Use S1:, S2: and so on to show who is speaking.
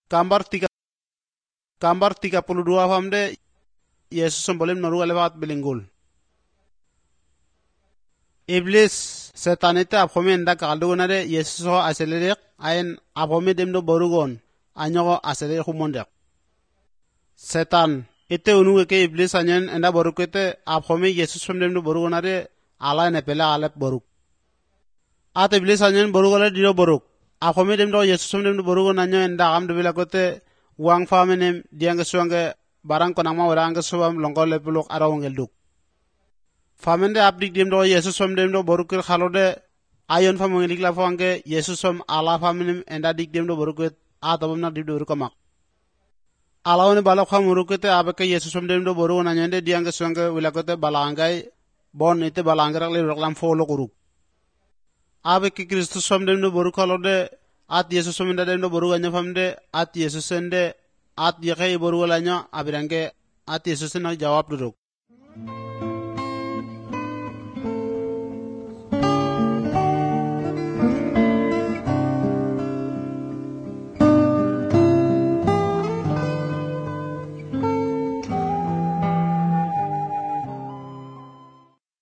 S1: Gambar 32 famde Yesus sembolim noru alewat bilinggul. Iblis setanite aphomi enda kaldugonare Yesus ho aselerek ayen aphomi demdo borugon anyogo aseler humondek. Setan ite unuge ke iblis anyen enda borukete aphomi Yesus demdo borugonare ala nepela alep boruk. At iblis anyen borugole diro boruk. Aphomi demdo Yesus demdo borugon anyo enda amdo bilakote wang famenem diange suange barang konangma orange suam longol lepuluk arawongelduk. Famende abdik demdo Yesus demdo borukir khalode ayon famongelik la fange Yesus ala famenem enda dik demdo boruket atabamna dibdo urukamak. Alawne balak famurukete abeke Yesus demdo borugon anyende diange suange wilakote balangai bon ite balangarak le roklam folo kuruk. Abeke Kristus demdo borukhalode at Yesus demdo boruganya famde at Yesus ende at yake borugolanya abirange at Yesus na jawab duduk.